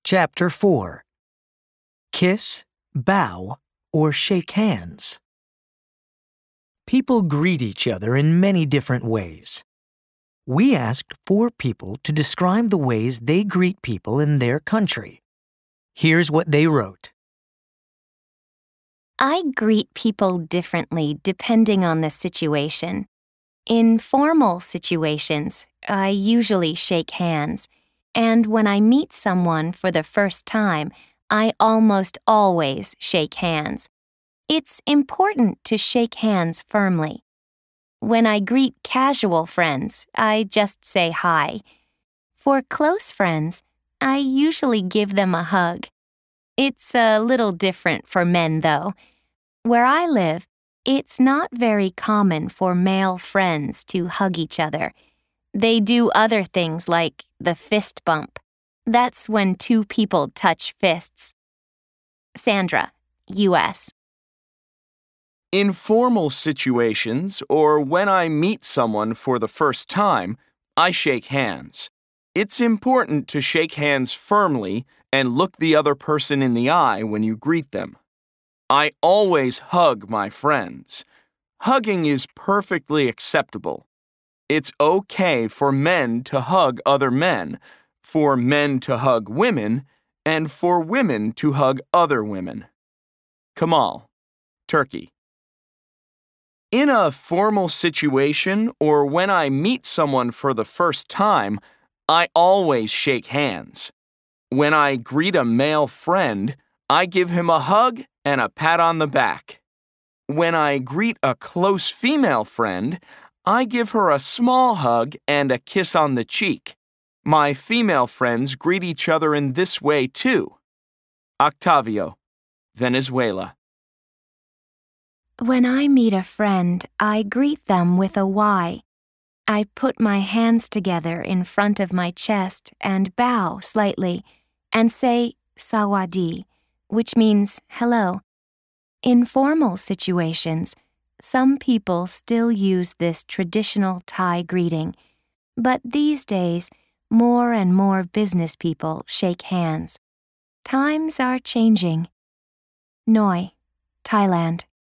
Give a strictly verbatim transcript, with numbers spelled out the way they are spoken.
Chapter four. Kiss, bow, or shake hands. People greet each other in many different ways. We asked four people to describe the ways they greet people in their country. Here's what they wrote. I greet people differently depending on the situation. In formal situations, I usually shake hands, and when I meet someone for the first time, I almost always shake hands. It's important to shake hands firmly. When I greet casual friends, I just say hi. For close friends, I usually give them a hug. It's a little different for men, though. Where I live, it's not very common for male friends to hug each other. They do other things like the fist bump. That's when two people touch fists. Sandra, U S In formal situations, or when I meet someone for the first time, I shake hands. It's important to shake hands firmly and look the other person in the eye when you greet them. I always hug my friends. Hugging is perfectly acceptable. It's okay for men to hug other men, for men to hug women, and for women to hug other women. Kamal, Turkey. In a formal situation or when I meet someone for the first time, I always shake hands. When I greet a male friend, I give him a hug and a pat on the back. When I greet a close female friend, I give her a small hug and a kiss on the cheek. My female friends greet each other in this way too. Octavio, Venezuela. When I meet a friend, I greet them with a Y. I put my hands together in front of my chest and bow slightly and say sawadi, which means hello. In formal situations, some people still use this traditional Thai greeting, but these days, more and more business people shake hands. Times are changing. Noi, Thailand.